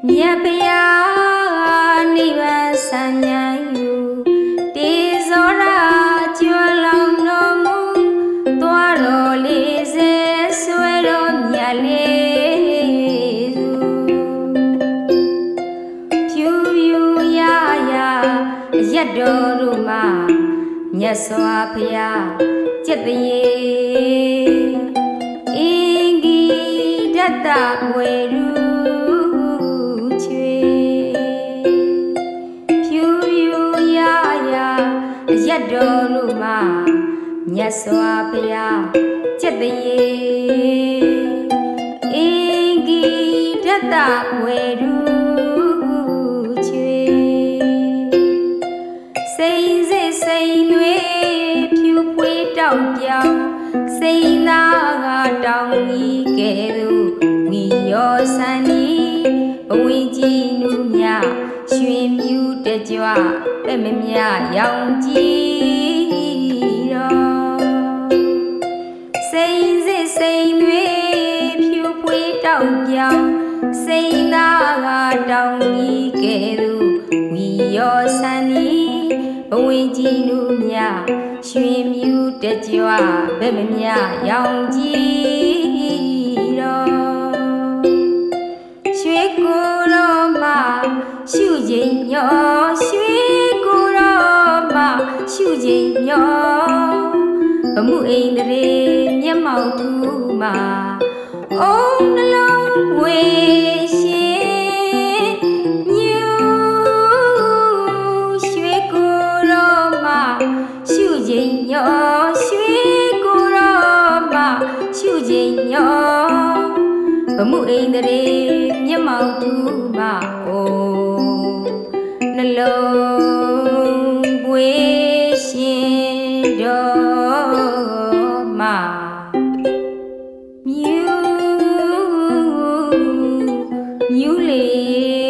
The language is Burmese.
မြတ်ဗျာနိဗ္ဗာန်ဆံမြန်ယူတေဇောရာကျွလောင်တော်မူသွားတော်လေးစေဆွဲတော်မြတ်လေးစုဖြူဖြူရရရက်တော်တို့မှာမြတ်စွာဘုရားจิตရေအင်္ဂိဒတ္တဝေရုချွေဖြူဖြူရရရက်တော်တို့မှာမြတ်စွာဘုရားจิตရေအင်္ဂိဒတ္တဝေရုချွေစိန်စစ်စိန်တွေဖြူဖွေးတောက်ပြောင်စိန်သာကတောင်ကြီးကဲ့သို့ဝီရောဆန်နီဘဝင်းကြီးနုမြရွှင်မြူးတကြွပဲ့မမြရောင်ကြည်တော်စိန်စစ်စိန်တွေဖြူဖွေးတောက်ပြောင်စိန်သာကတောင်ကြီးကဲ့သို့ဝီရောဆန်နီဘဝင်းကြီးနုမြရွှင်မြူးတကြွပဲ့မမြရောင်ကြည်တော်ရွှေကိုယ်တော်မှာရှုချိန်ညောရွှေကိုယ်တော်မှာရှုချိန်ညောဘမှုအိမ်တရေမျက်မှောက်ထူမှာအိုးနှလုံးဝေရှင်ညူရွှေကိုယ်တော်မှာရှုချိန်ညောရွှေကိုယ်တော်မှာရှုချိန်ညောဘမှုအိမ်တရေမျက်မှောက်ထူမှာအိုးနှလုံးဝေရှင်တော်မှာမြူးလေး